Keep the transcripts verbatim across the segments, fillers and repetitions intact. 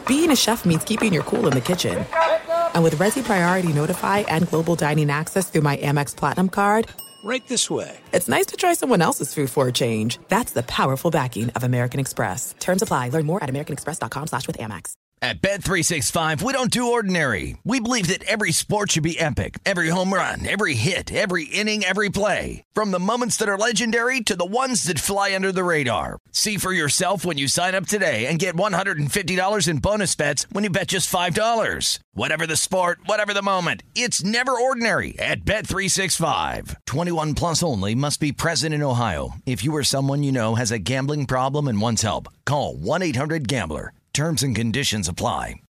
being a chef means keeping your cool in the kitchen. And with Resi Priority Notify and Global Dining Access through my Amex Platinum card, right this way. It's nice to try someone else's food for a change. That's the powerful backing of American Express. Terms apply. Learn more at americanexpress.com slash with Amex. At Bet three sixty-five, we don't do ordinary. We believe that every sport should be epic. Every home run, every hit, every inning, every play. From the moments that are legendary to the ones that fly under the radar. See for yourself when you sign up today and get one hundred fifty dollars in bonus bets when you bet just five dollars. Whatever the sport, whatever the moment, it's never ordinary at Bet three sixty-five. twenty-one plus only. Must be present in Ohio. If you or someone you know has a gambling problem and wants help, call one eight hundred gambler. Terms and conditions apply.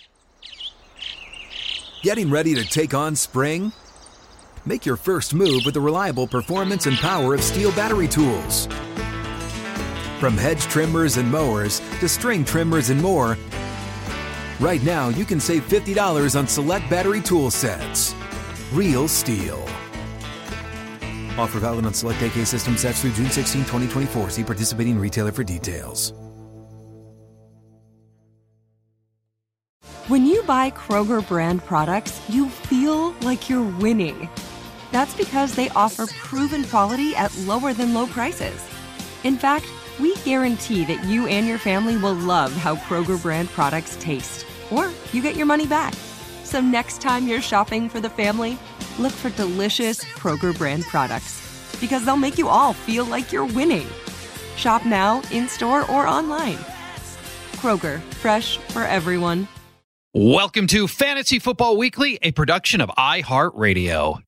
Getting ready to take on spring? Make your first move with the reliable performance and power of Steel battery tools. From hedge trimmers and mowers to string trimmers and more, right now you can save fifty dollars on select battery tool sets. Real Steel. Offer valid on select A K system sets through June sixteenth, twenty twenty-four. See participating retailer for details. When you buy Kroger brand products, you feel like you're winning. That's because they offer proven quality at lower than low prices. In fact, we guarantee that you and your family will love how Kroger brand products taste, or you get your money back. So next time you're shopping for the family, look for delicious Kroger brand products, because they'll make you all feel like you're winning. Shop now, in-store, or online. Kroger, fresh for everyone. Welcome to Fantasy Football Weekly, a production of iHeartRadio.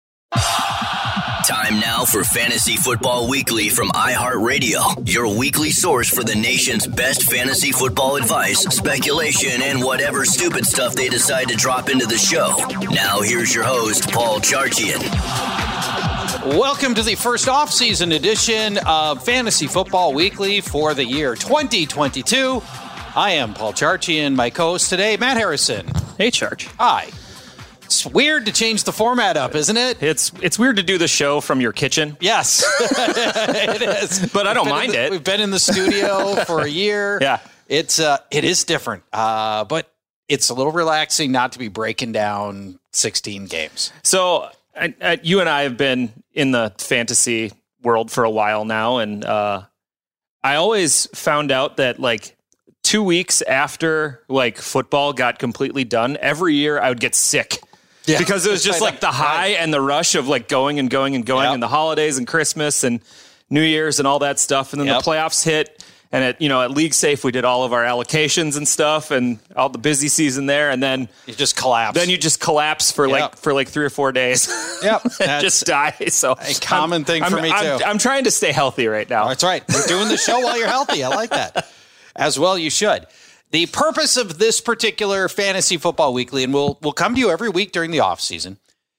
Time now for Fantasy Football Weekly from iHeartRadio, your weekly source for the nation's best fantasy football advice, speculation, and whatever stupid stuff they decide to drop into the show. Now here's your host, Paul Charchian. Welcome to the first off-season edition of Fantasy Football Weekly for the year twenty twenty-two. I am Paul Charchian, my co-host today, Matt Harrison. Hey, Charch. Hi. It's weird to change the format up, isn't it? It's it's weird to do the show from your kitchen. Yes, it is. But I don't mind the, it. We've been in the studio for a year. Yeah. It's uh, it is different, uh, but it's a little relaxing not to be breaking down sixteen games. So I, I, you and I have been in the fantasy world for a while now, and uh, I always found out that, like, two weeks after like football got completely done, every year I would get sick yeah. because it was just like the high and the rush of like going and going and going yep. and the holidays and Christmas and New Year's and all that stuff. And then yep. the playoffs hit, and at, you know, at League Safe, we did all of our allocations and stuff and all the busy season there. And then you just collapse. Then you just collapse for yep. like, for like three or four days. Yep. just die. So a common I'm, thing I'm, for me I'm, too. I'm trying to stay healthy right now. Oh, that's right. You're doing the show while you're healthy. I like that. As well, you should. The purpose of this particular Fantasy Football Weekly, and we'll we'll come to you every week during the offseason,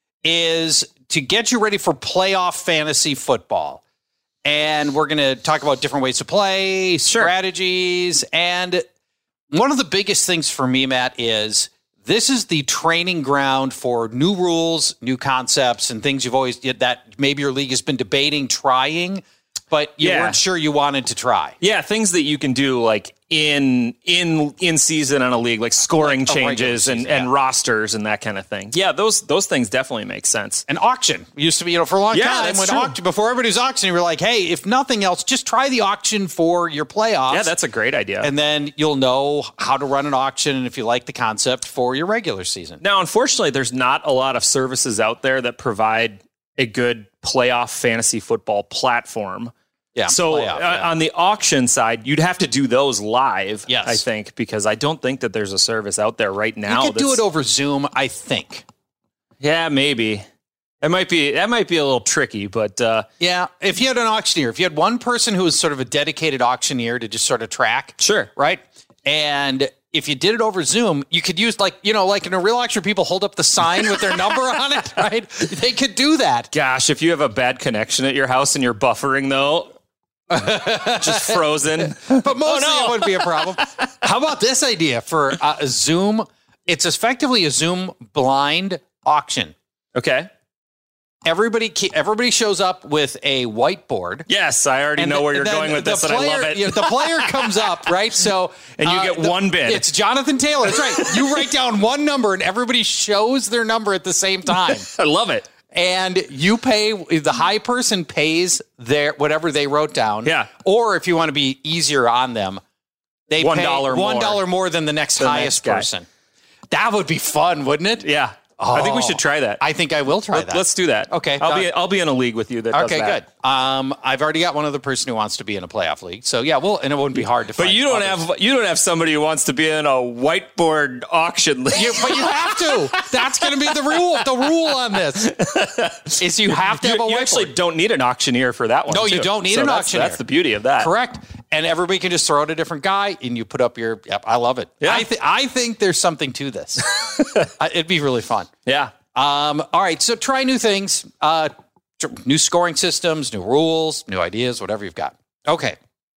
is to get you ready for playoff fantasy football. And we're going to talk about different ways to play, sure. strategies, and one of the biggest things for me, Matt, is this is the training ground for new rules, new concepts, and things you've always did that maybe your league has been debating trying, but you yeah. weren't sure you wanted to try. Yeah, things that you can do like in in in season on a league, like scoring like changes season, and, yeah. and rosters and that kind of thing. Yeah, those those things definitely make sense. An auction used to be, you know, for a long yeah, time when true. auction, before everybody was auctioning, we were like, hey, if nothing else, just try the auction for your playoffs. Yeah, that's a great idea. And then you'll know how to run an auction and if you like the concept for your regular season. Now, unfortunately, there's not a lot of services out there that provide a good playoff fantasy football platform. Yeah. So playoff, uh, yeah. on the auction side, you'd have to do those live, yes. I think, because I don't think that there's a service out there right now. You could do it over Zoom, I think. Yeah, maybe. It might be that might be a little tricky, but uh, yeah, if you had an auctioneer, if you had one person who was sort of a dedicated auctioneer to just sort of track, sure, right? And if you did it over Zoom, you could use like, you know, like in a real auction, people hold up the sign with their number on it, right? They could do that. Gosh, if you have a bad connection at your house and you're buffering though, just frozen. But mostly oh, no. it wouldn't be a problem. How about this idea for uh, a Zoom? It's effectively a Zoom blind auction. Okay. Everybody, everybody shows up with a whiteboard. Yes, I already and know the, where you're going with this, player, and I love it. You know, the player comes up, right? So, and you uh, get the, one bid. It's Jonathan Taylor. That's right. You write down one number, and everybody shows their number at the same time. I love it. And you pay, the high person pays their whatever they wrote down. Yeah. Or if you want to be easier on them, they one pay dollar one more. dollar more than the next the highest next person. That would be fun, wouldn't it? Yeah. Oh, I think we should try that. I think I will try Let, that. Let's do that. Okay. I'll be I'll be in a league with you that okay, does that. good. Um, I've already got one other person who wants to be in a playoff league. So yeah, well, and it wouldn't be hard to But find. you don't others. have you don't have somebody who wants to be in a whiteboard auction league. You, but you have to. That's going to be the rule. The rule on this is you have to have you, a you whiteboard. actually don't need an auctioneer for that one. No, too. you don't need so an that's, auctioneer. That's the beauty of that. Correct. And everybody can just throw out a different guy, and you put up your. Yep, I love it. Yeah. I, th- I think there's something to this. uh, it'd be really fun. Yeah. Um, all right, so try new things, uh, tr- new scoring systems, new rules, new ideas, whatever you've got. Okay.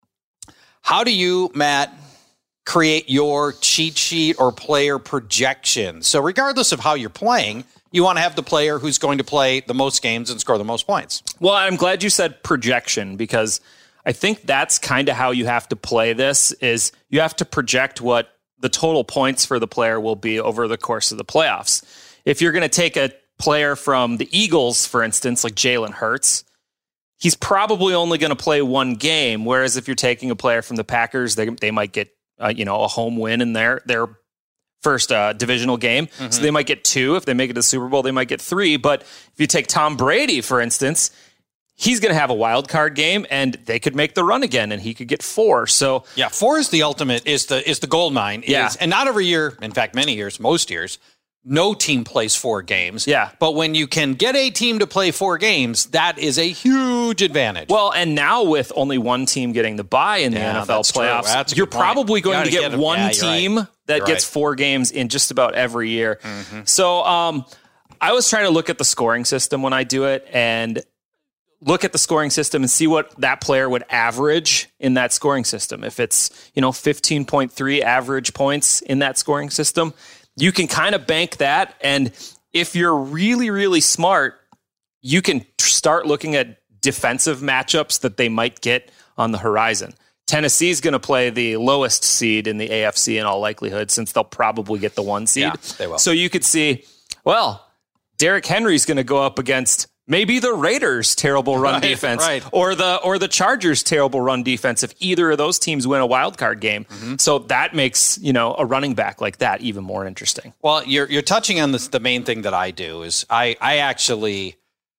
How do you, Matt, create your cheat sheet or player projection? So regardless of how you're playing, you want to have the player who's going to play the most games and score the most points. Well, I'm glad you said projection, because I think that's kind of how you have to play this, is you have to project what the total points for the player will be over the course of the playoffs. If you're going to take a player from the Eagles, for instance, like Jalen Hurts, he's probably only going to play one game. Whereas if you're taking a player from the Packers, they they might get uh, you know a home win in their their first uh, divisional game, mm-hmm. so they might get two. If they make it to the Super Bowl, they might get three. But if you take Tom Brady, for instance, he's going to have a wild card game, and they could make the run again, and he could get four. So yeah, four is the ultimate, is the is the gold mine. Yeah, is, and not every year. In fact, many years, most years, no team plays four games. Yeah. But when you can get a team to play four games, that is a huge advantage. Well, and now with only one team getting the bye in the yeah, N F L playoffs, you're probably going to get, get one yeah, team right. that you're gets right. four games in just about every year. Mm-hmm. So um, I was trying to look at the scoring system when I do it and look at the scoring system and see what that player would average in that scoring system. If it's, you know, fifteen point three average points in that scoring system, you can kind of bank that. And if you're really, really smart, you can start looking at defensive matchups that they might get on the horizon. Tennessee's going to play the lowest seed in the A F C in all likelihood, since they'll probably get the one seed. Yeah, they will. So you could see, well, Derrick Henry's going to go up against maybe the Raiders' terrible run right, defense, right. or the or the Chargers' terrible run defense. If either of those teams win a wild card game, mm-hmm. so that makes, you know, a running back like that even more interesting. Well, you're you're touching on this. The main thing that I do is I I actually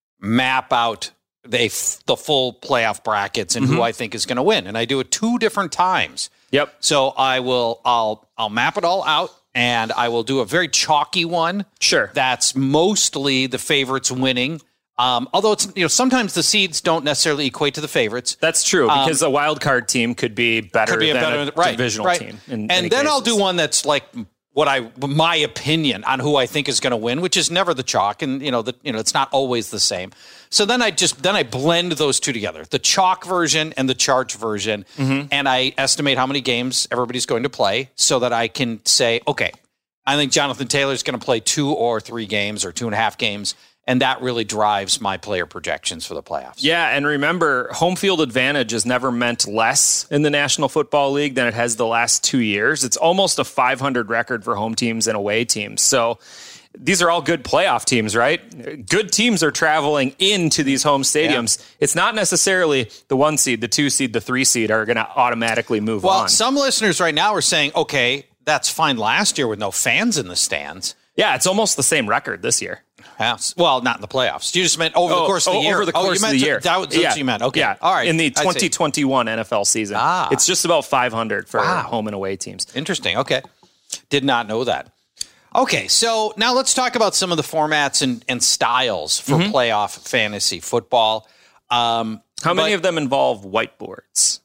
map out the the full playoff brackets and mm-hmm. who I think is going to win, and I do it two different times. Yep. So I will I'll I'll map it all out. And I will do a very chalky one. Sure. That's mostly the favorites winning. Um, although it's, you know, sometimes the seeds don't necessarily equate to the favorites. That's true, because um, a wild card team could be better could be a than better, a right, divisional right. team. In and then cases. I'll do one that's like what I, my opinion on who I think is going to win, which is never the chalk, and you know, the, you know, it's not always the same. So then I just then I blend those two together, the chalk version and the charge version, mm-hmm. and I estimate how many games everybody's going to play, so that I can say, okay, I think Jonathan Taylor is going to play two or three games or two and a half games. And that really drives my player projections for the playoffs. Yeah, and remember, home field advantage has never meant less in the National Football League than it has the last two years. It's almost a five hundred record for home teams and away teams. So these are all good playoff teams, right? Good teams are traveling into these home stadiums. Yeah. It's not necessarily the one seed, the two seed, the three seed are going to automatically move well, on. Well, some listeners right now are saying, okay, that's fine last year with no fans in the stands. Yeah, it's almost the same record this year. Well, not in the playoffs. You just meant over oh, the course of the oh, year. Over the course oh, of the year. That was yeah. what you meant. Okay. Yeah. All right. In the twenty twenty-one N F L season. Ah. It's just about five hundred for wow. home and away teams. Interesting. Okay. Did not know that. Okay, so now let's talk about some of the formats and, and styles for mm-hmm. playoff fantasy football. Um, How many of them involve whiteboards?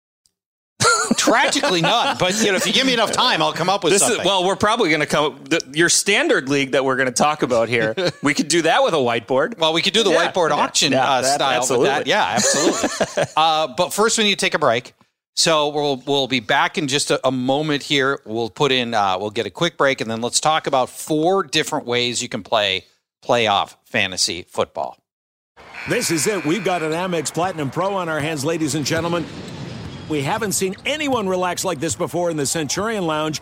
Tragically none, but you know, if you give me enough time, I'll come up with this something. Is, well, we're probably going to come the, your standard league that we're going to talk about here. We could do that with a whiteboard. Well, we could do the yeah, whiteboard yeah, auction yeah, uh, that, style absolutely. with that. Yeah, absolutely. uh, but first, we need to take a break. So we'll we'll be back in just a, a moment here. We'll put in uh, we'll get a quick break, and then let's talk about four different ways you can play playoff fantasy football. This is it. We've got an Amex Platinum Pro on our hands, ladies and gentlemen. We haven't seen anyone relax like this before in the Centurion Lounge.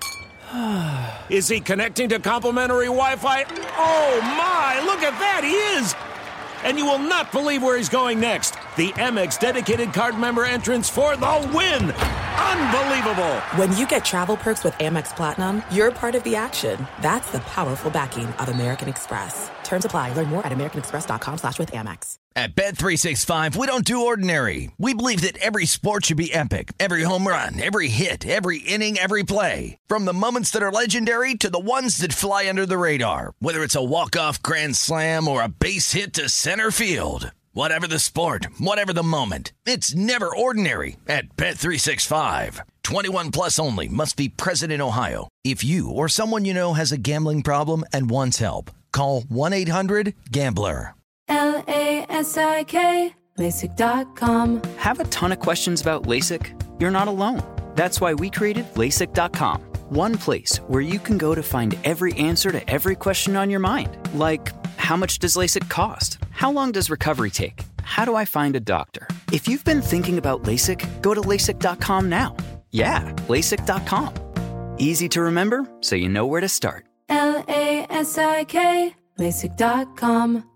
Is he connecting to complimentary Wi-Fi? Oh, my. Look at that. He is. And you will not believe where he's going next. The Amex dedicated card member entrance for the win. Unbelievable. When you get travel perks with Amex Platinum, you're part of the action. That's the powerful backing of American Express. Terms apply. Learn more at americanexpress.com slash with Amex. At Bet three sixty-five, we don't do ordinary. We believe that every sport should be epic. Every home run, every hit, every inning, every play. From the moments that are legendary to the ones that fly under the radar. Whether it's a walk-off grand slam or a base hit to center field. Whatever the sport, whatever the moment. It's never ordinary at Bet three sixty-five. twenty-one plus only. Must be present in Ohio. If you or someone you know has a gambling problem and wants help, call one eight hundred gambler. L A S I K, LASIK dot com. Have a ton of questions about LASIK? You're not alone. That's why we created LASIK dot com. One place where you can go to find every answer to every question on your mind. Like, how much does LASIK cost? How long does recovery take? How do I find a doctor? If you've been thinking about LASIK, go to LASIK dot com now. Yeah, LASIK dot com. Easy to remember, so you know where to start. L A S I K, LASIK dot com.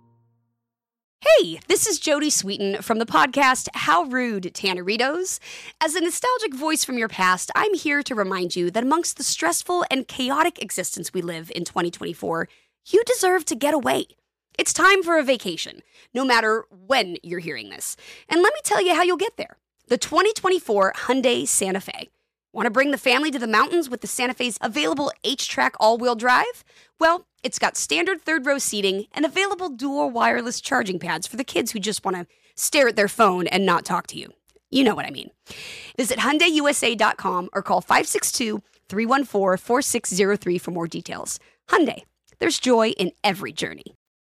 Hey, this is Jodie Sweetin from the podcast How Rude, Tanneritos. As a nostalgic voice from your past, I'm here to remind you that amongst the stressful and chaotic existence we live in twenty twenty-four, you deserve to get away. It's time for a vacation, no matter when you're hearing this. And let me tell you how you'll get there. The twenty twenty-four Hyundai Santa Fe. Want to bring the family to the mountains with the Santa Fe's available H-Track all-wheel drive? Well, it's got standard third-row seating and available dual wireless charging pads for the kids who just want to stare at their phone and not talk to you. You know what I mean. Visit Hyundai U S A dot com or call five six two, three one four, four six zero three for more details. Hyundai, there's joy in every journey.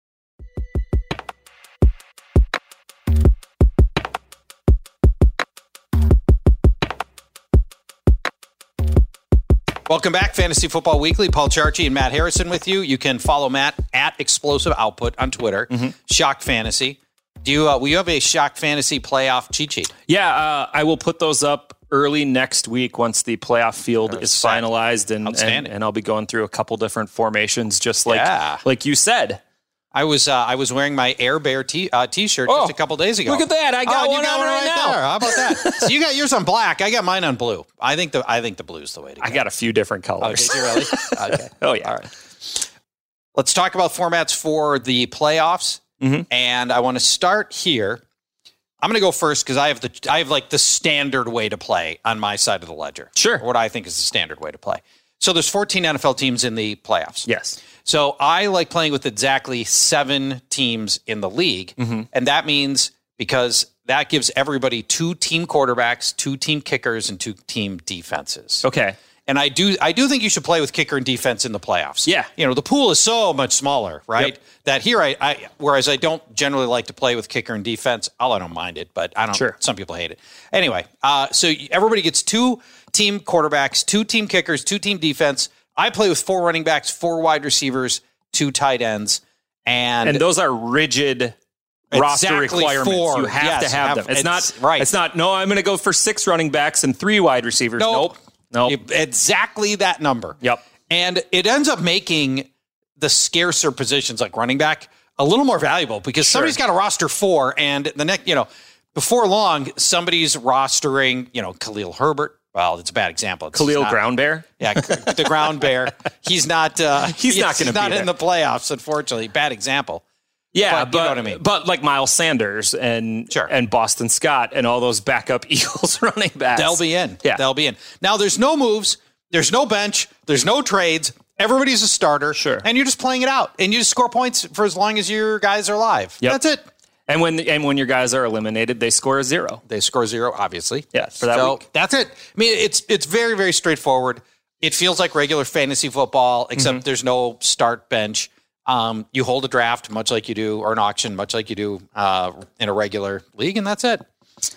Welcome back, Fantasy Football Weekly. Paul Charchi and Matt Harrison with you. You can follow Matt at Explosive Output on Twitter. Mm-hmm. Shock Fantasy. Do you? Uh, will you have a Shock Fantasy playoff cheat sheet? Yeah, uh, I will put those up early next week once the playoff field is set. finalized, and, and and I'll be going through a couple different formations, just like yeah. like you said. I was uh, I was wearing my Air Bear t- uh, t-shirt oh, just a couple days ago. Look at that! I got oh, one you got on one right, right now. There. How about that? So you got yours on black. I got mine on blue. I think the I think the blue's the way to go. I got a few different colors. Oh, did you really? Okay. Oh yeah. All right. Let's talk about formats for the playoffs, mm-hmm. and I want to start here. I'm going to go first because I have the I have like the standard way to play on my side of the ledger. Sure. What I think is the standard way to play. So there's fourteen N F L teams in the playoffs. Yes. So I like playing with exactly seven teams in the league. Mm-hmm. And that means because that gives everybody two team quarterbacks, two team kickers, and two team defenses. Okay. And I do I do think you should play with kicker and defense in the playoffs. Yeah. You know, the pool is so much smaller, right? Yep. That here, I, I whereas I don't generally like to play with kicker and defense. Oh, I don't mind it, but I don't. Sure. Some people hate it. Anyway, uh, so everybody gets two team quarterbacks, two team kickers, two team defense. I play with four running backs, four wide receivers, two tight ends, and and those are rigid roster exactly requirements. Four. You have yes, to have, have them. It's, it's not right. It's not. No, I'm going to go for six running backs and three wide receivers. Nope. Nope. Nope. Exactly that number. Yep. And it ends up making the scarcer positions like running back a little more valuable because sure. somebody's got to roster four, and the next, you know, before long, somebody's rostering, you know, Khalil Herbert. Well, it's a bad example. It's Khalil not, Ground Bear? Yeah, the Ground Bear. He's not uh, He's, he's not going to be not there. in the playoffs, unfortunately. Bad example. Yeah, but, but, you know what I mean. But like Miles Sanders and sure. and Boston Scott and all those backup Eagles running backs. They'll be in. Yeah. They'll be in. Now, there's no moves. There's no bench. There's no trades. Everybody's a starter. Sure. And you're just playing it out. And you just score points for as long as your guys are alive. Yep. That's it. And when and when your guys are eliminated, they score a zero. They score zero, obviously. Yeah, for that so week. That's it. I mean, it's it's very, very straightforward. It feels like regular fantasy football, except mm-hmm. there's no start bench. Um, you hold a draft, much like you do, or an auction, much like you do uh, in a regular league, and that's it.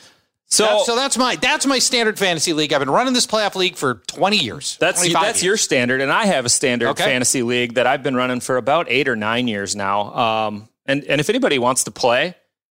So, that's, so that's my that's my standard fantasy league. I've been running this playoff league for twenty years. That's that's years. your standard, and I have a standard okay. fantasy league that I've been running for about eight or nine years now. Um, and and if anybody wants to play,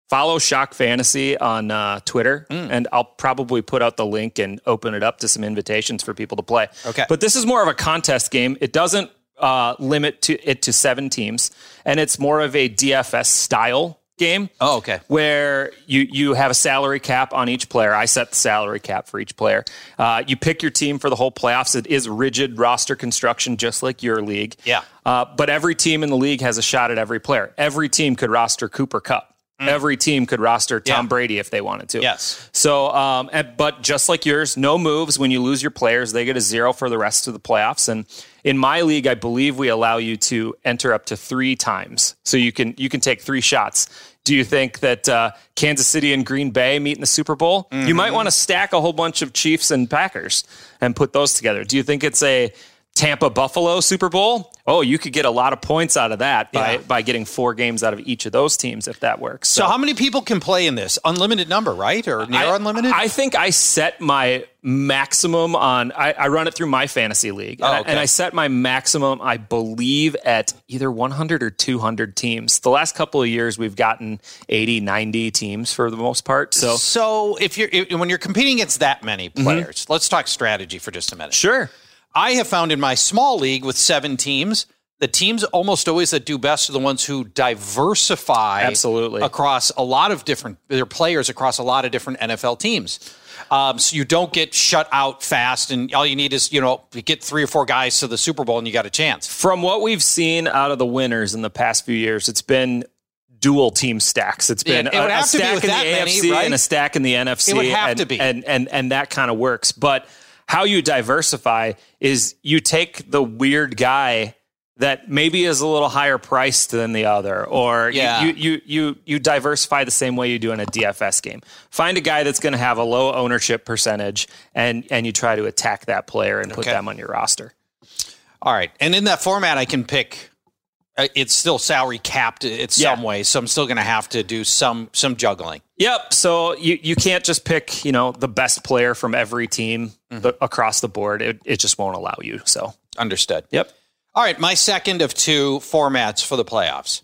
follow Shock Fantasy on uh, Twitter, mm. and I'll probably put out the link and open it up to some invitations for people to play. Okay. But this is more of a contest game. It doesn't uh, limit to it to seven teams, and it's more of a D F S style game. Oh, okay. Where you, you have a salary cap on each player. I set the salary cap for each player. Uh, you pick your team for the whole playoffs. It is rigid roster construction, just like your league. Yeah. Uh, but every team in the league has a shot at every player. Every team could roster Cooper Kupp. Mm. Every team could roster Tom yeah. Brady if they wanted to. Yes. So, um, and, but just like yours, no moves. When you lose your players, they get a zero for the rest of the playoffs. And in my league, I believe we allow you to enter up to three times. So you can you can take three shots. Do you think that uh, Kansas City and Green Bay meet in the Super Bowl? Mm-hmm. You might want to stack a whole bunch of Chiefs and Packers and put those together. Do you think it's a Tampa Buffalo Super Bowl? Oh, you could get a lot of points out of that by, yeah. by getting four games out of each of those teams if that works. So, so how many people can play in this? Unlimited number, right? Or near I, unlimited? I think I set my maximum on, I, I run it through my fantasy league. And, oh, I, okay. and I set my maximum, I believe, at either one hundred or two hundred teams. The last couple of years, we've gotten eighty, ninety teams for the most part. So, so if you're if, when you're competing against that many players, mm-hmm. let's talk strategy for just a minute. Sure. I have found in my small league with seven teams, the teams almost always that do best are the ones who diversify absolutely across a lot of different their players across a lot of different N F L teams. Um, so you don't get shut out fast, and all you need is you know you get three or four guys to the Super Bowl, and you got a chance. From what we've seen out of the winners in the past few years, it's been dual team stacks. It's been yeah, it a, a stack in the A F C many, right? and a stack in the N F C. It would have and, to be, and and and that kind of works, but. How you diversify is you take the weird guy that maybe is a little higher priced than the other, or yeah. you, you you you diversify the same way you do in a D F S game. Find a guy that's going to have a low ownership percentage, and and you try to attack that player and put okay. them on your roster. All right, and in that format, I can pick. Uh, it's still salary capped in some yeah. way, so I'm still going to have to do some some juggling. Yep. So you, you can't just pick, you know, the best player from every team mm-hmm. the, across the board. It it just won't allow you. So understood. Yep. All right. My second of two formats for the playoffs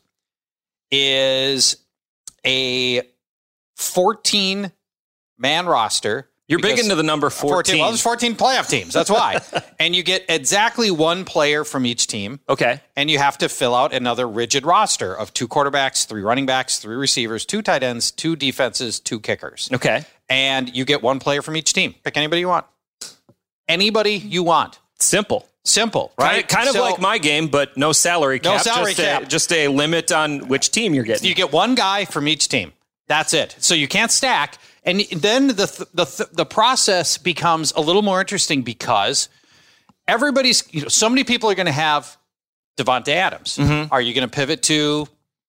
is a fourteen man roster. You're big into the number fourteen. fourteen. Well, there's fourteen playoff teams. That's why. And you get exactly one player from each team. Okay. And you have to fill out another rigid roster of two quarterbacks, three running backs, three receivers, two tight ends, two defenses, two kickers. Okay. And you get one player from each team. Pick anybody you want. Anybody you want. Simple. Simple, right? Kind of, kind of so, like my game, but no salary cap. No salary just cap. A, just a limit on which team you're getting. You get one guy from each team. That's it. So you can't stack. And then the the the process becomes a little more interesting because everybody's, you know, so many people are going to have Devontae Adams. Mm-hmm. Are you going to pivot to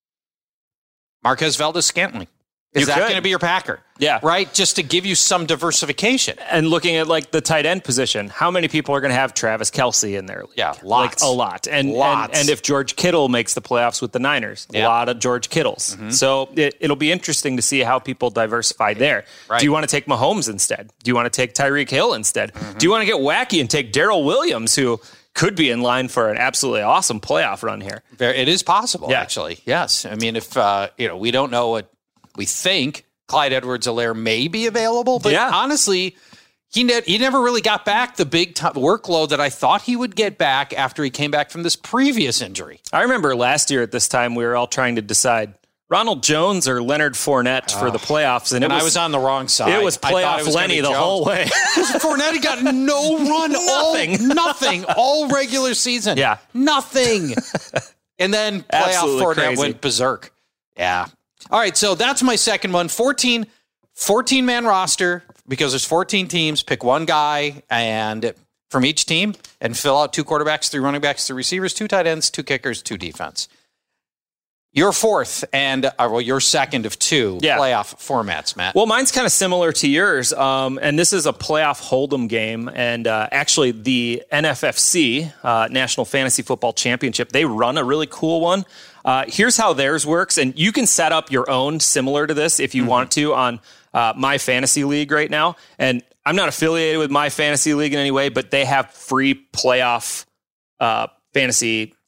Marquez Valdes-Scantling? Is you that could. going to be your Packer? Yeah. Right? Just to give you some diversification. And looking at like the tight end position, how many people are going to have Travis Kelce in there? Yeah, lots. Like a lot. And, lots. and and if George Kittle makes the playoffs with the Niners, yeah. a lot of George Kittles. Mm-hmm. So it, it'll be interesting to see how people diversify there. Right. Do you want to take Mahomes instead? Do you want to take Tyreek Hill instead? Mm-hmm. Do you want to get wacky and take Darrell Williams, who could be in line for an absolutely awesome playoff run here? It is possible, yeah. actually. Yes. I mean, if, uh, you know, we don't know what we think Clyde Edwards-Helaire may be available, but yeah. honestly, he ne- he never really got back the big t- workload that I thought he would get back after he came back from this previous injury. I remember last year at this time, we were all trying to decide Ronald Jones or Leonard Fournette uh, for the playoffs. And, and it was, I was on the wrong side. It was playoff it was Lenny the Jones. whole way. Fournette got no run. nothing. All, nothing. All regular season. Yeah. Nothing. And then playoff Absolutely Fournette crazy. went berserk. Yeah. All right, so that's my second one. fourteen, fourteen-man roster because there's fourteen teams. Pick one guy and from each team and fill out two quarterbacks, three running backs, three receivers, two tight ends, two kickers, two defense. Your fourth and, uh, well, your second of two yeah. playoff formats, Matt. Well, mine's kind of similar to yours, um, and this is a playoff hold'em game. And uh, actually, the N F F C, uh, National Fantasy Football Championship, they run a really cool one. Uh, here's how theirs works, and you can set up your own similar to this if you mm-hmm. want to on uh, My Fantasy League right now. And I'm not affiliated with My Fantasy League in any way, but they have free playoff uh, fantasy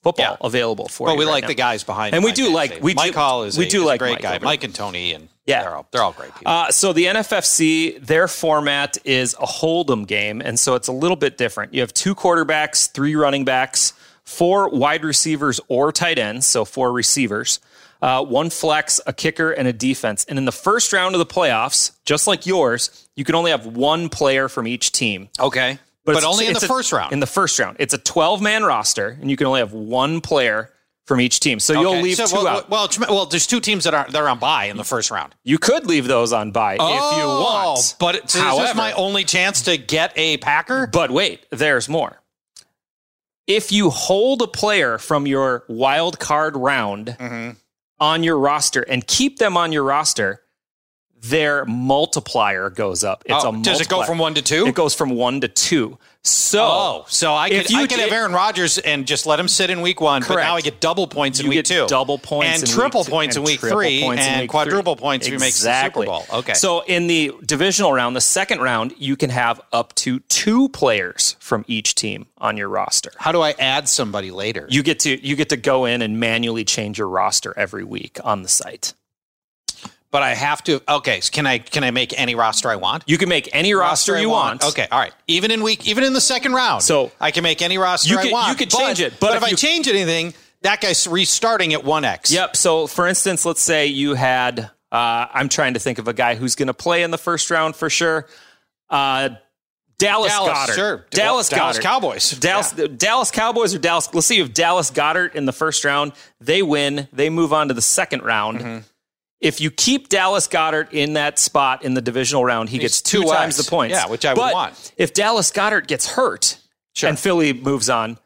football Yeah. available for But you. we right like now. the guys behind, and we Mike do like Fantasy. we Mike do, Hall is we a, do is like a great Mike guy. over Mike and Tony, and Yeah. they're all, they're all great people. Uh, so the N F F C, their format is a hold'em game, and so it's a little bit different. You have two quarterbacks, three running backs, four wide receivers or tight ends, so four receivers, uh, one flex, a kicker, and a defense. And in the first round of the playoffs, just like yours, you can only have one player from each team. Okay. But, it's- only in it's the a- first round. In the first round. It's a twelve-man roster, and you can only have one player from each team. So you'll Okay. leave So, two well, out. Well, it's- well, there's two teams that are that are on bye in the first round. You could leave those on bye if you want. But it, so is However, this my only chance to get a Packer? But wait, there's more. If you hold a player from your wild card round Mm-hmm. on your roster and keep them on your roster, their multiplier goes up. It's Oh, a does it go multiplier. from one to two? It goes from one to two. So, Oh, so I if could, you I could have did- Aaron Rodgers and just let him sit in week one, but Correct. now I get double points in you week get two. double points and in triple week two, points in and week triple three points in and week quadruple three. points if you make the Exactly. Super Bowl. Okay. So in the divisional round, the second round, you can have up to two players from each team on your roster. How do I add somebody later? You get to you get to go in and manually change your roster every week on the site. But I have to. Okay, so can I can I make any roster I want? You can make any roster, I you want. Okay, all right. Even in week, even in the second round, So I can make any roster you I could- want. you could change it, but but if if, I you- change anything, that guy's restarting at one X. Yep. So for instance, let's say you had uh, I'm trying to think of a guy who's going to play in the first round for sure. Uh, Dallas, Dallas, Goddard. sure. Dallas, Dallas Goddard. Cowboys. Dallas, Dallas Cowboys or Dallas. Let's see if Dallas Goddard in the first round. They win. They move on to the second round. Mm-hmm. If you keep Dallas Goddard in that spot in the divisional round, he He's gets two two times X. the points. Yeah, which I would but want. If Dallas Goddard gets hurt Sure. and Philly moves on,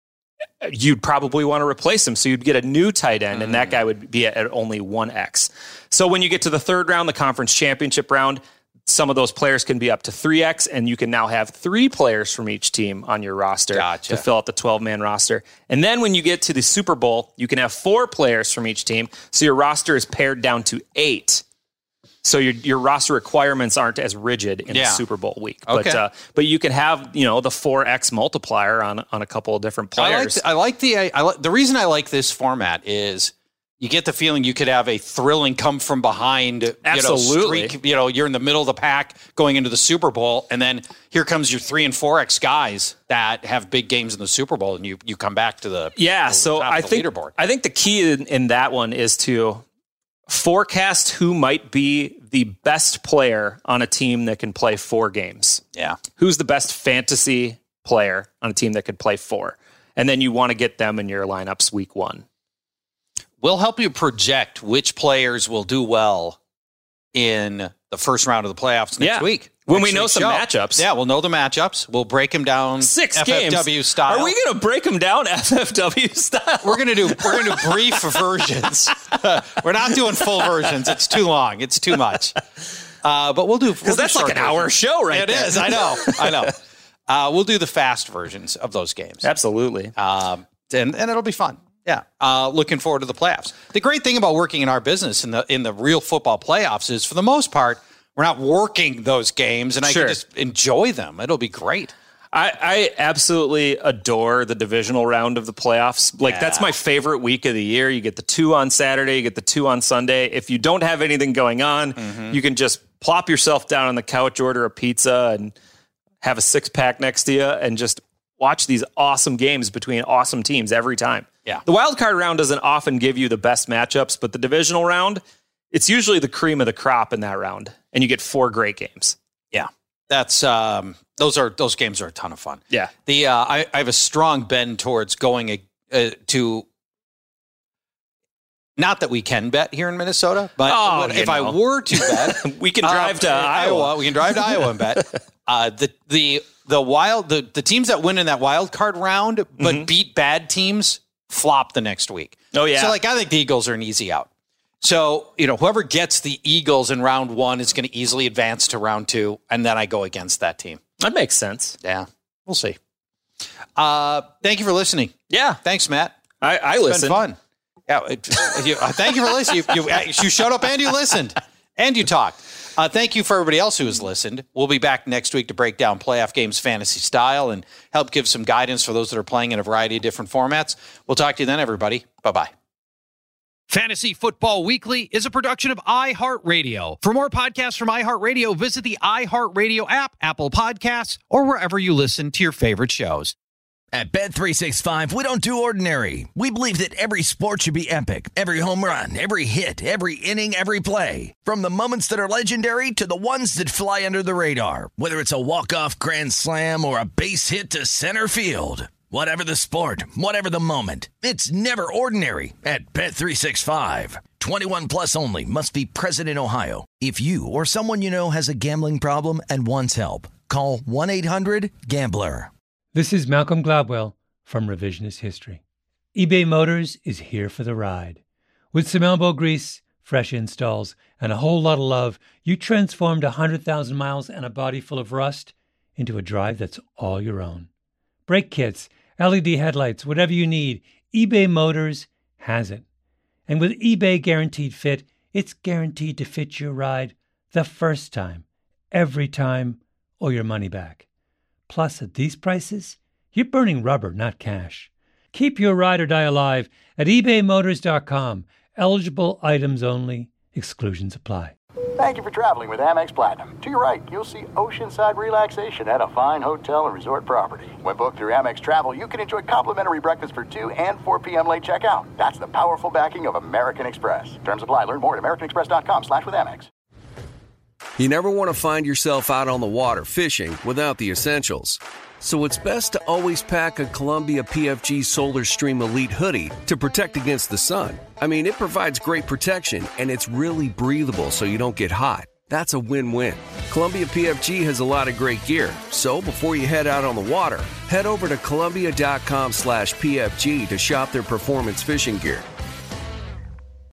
you'd probably want to replace him. So you'd get a new tight end, and that guy would be at only one X. So when you get to the third round, the conference championship round, some of those players can be up to three X, and you can now have three players from each team on your roster Gotcha. to fill out the twelve-man roster. And then when you get to the Super Bowl, you can have four players from each team, so your roster is pared down to eight. So your your roster requirements aren't as rigid in Yeah. the Super Bowl week. But Okay. uh, but you can have, you know, the four X multiplier on on a couple of different I like players. the, I like the I, I like, the reason I like this format is you get the feeling you could have a thrilling come from behind. You Absolutely. know, streak, you know, you're in the middle of the pack going into the Super Bowl, and then here comes your three and four X guys that have big games in the Super Bowl, and you you come back to the Yeah, the so top I of the think leaderboard. I think the key in, in that one is to forecast who might be the best player on a team that can play four games. Yeah. Who's the best fantasy player on a team that could play four? And then you want to get them in your lineups week one. We'll help you project which players will do well in the first round of the playoffs next Yeah. week. When Next we know week's some show. matchups. Yeah, we'll know the matchups. We'll break them down Six F F W games. style. Are we going to break them down F F W style? We're gonna do we're gonna do brief versions. We're not doing full versions. It's too long. It's too much. Uh, but we'll do Because we'll do that's like short an hour versions. show right It there. is. I know. I know. Uh, we'll do the fast versions of those games. Absolutely. Um, and and it'll be fun. Yeah. Uh, looking forward to the playoffs. The great thing about working in our business in the in the real football playoffs is, for the most part, we're not working those games, and I Sure. can just enjoy them. It'll be great. I, I absolutely adore the divisional round of the playoffs. Like, Yeah. that's my favorite week of the year. You get the two on Saturday, you get the two on Sunday. If you don't have anything going on, Mm-hmm. you can just plop yourself down on the couch, order a pizza, and have a six pack next to you, and just watch these awesome games between awesome teams every time. Yeah. The wild card round doesn't often give you the best matchups, but the divisional round, it's usually the cream of the crop in that round, and you get four great games. Yeah. That's um, those are those games are a ton of fun. Yeah. The uh, I, I have a strong bend towards going uh, to. Not that we can bet here in Minnesota, but Oh, what- you if I know. were to bet, We can drive uh, to Iowa. We can drive to Iowa and bet. Uh, the the the wild the, the teams that win in that wild card round but Mm-hmm. beat bad teams flop the next week. Oh, yeah. So like I think the Eagles are an easy out. So, you know, whoever gets the Eagles in round one is going to easily advance to round two, and then I go against that team. That makes sense. Yeah, we'll see. Uh, thank you for listening. Yeah. Thanks, Matt. I, I It's listen. been fun. Yeah, it, you, uh, thank you for listening. You, you, you showed up and you listened and you talked. Uh, thank you for everybody else who has listened. We'll be back next week to break down playoff games fantasy style and help give some guidance for those that are playing in a variety of different formats. We'll talk to you then, everybody. Bye-bye. Fantasy Football Weekly is a production of iHeartRadio. For more podcasts from iHeartRadio, visit the iHeartRadio app, Apple Podcasts, or wherever you listen to your favorite shows. At Bet three sixty-five, we don't do ordinary. We believe that every sport should be epic. Every home run, every hit, every inning, every play. From the moments that are legendary to the ones that fly under the radar. Whether it's a walk-off grand slam or a base hit to center field. Whatever the sport, whatever the moment, it's never ordinary at Bet three sixty-five. twenty-one plus only. Must be present in Ohio. If you or someone you know has a gambling problem and wants help, call one eight hundred gambler. This is Malcolm Gladwell from Revisionist History. eBay Motors is here for the ride. With some elbow grease, fresh installs, and a whole lot of love, you transformed one hundred thousand miles and a body full of rust into a drive that's all your own. Brake kits, L E D headlights, whatever you need, eBay Motors has it. And with eBay Guaranteed Fit, it's guaranteed to fit your ride the first time, every time, or your money back. Plus, at these prices, you're burning rubber, not cash. Keep your ride or die alive at ebay motors dot com. Eligible items only. Exclusions apply. Thank you for traveling with Amex Platinum. To your right, you'll see oceanside relaxation at a fine hotel and resort property. When booked through Amex Travel, you can enjoy complimentary breakfast for two and four p.m. late checkout. That's the powerful backing of American Express. Terms apply. Learn more at americanexpress.com slash with Amex. You never want to find yourself out on the water fishing without the essentials. So it's best to always pack a Columbia P F G Solar Stream Elite hoodie to protect against the sun. I mean, it provides great protection, and it's really breathable so you don't get hot. That's a win-win. Columbia P F G has a lot of great gear, so before you head out on the water, head over to Columbia dot com slash P F G to shop their performance fishing gear.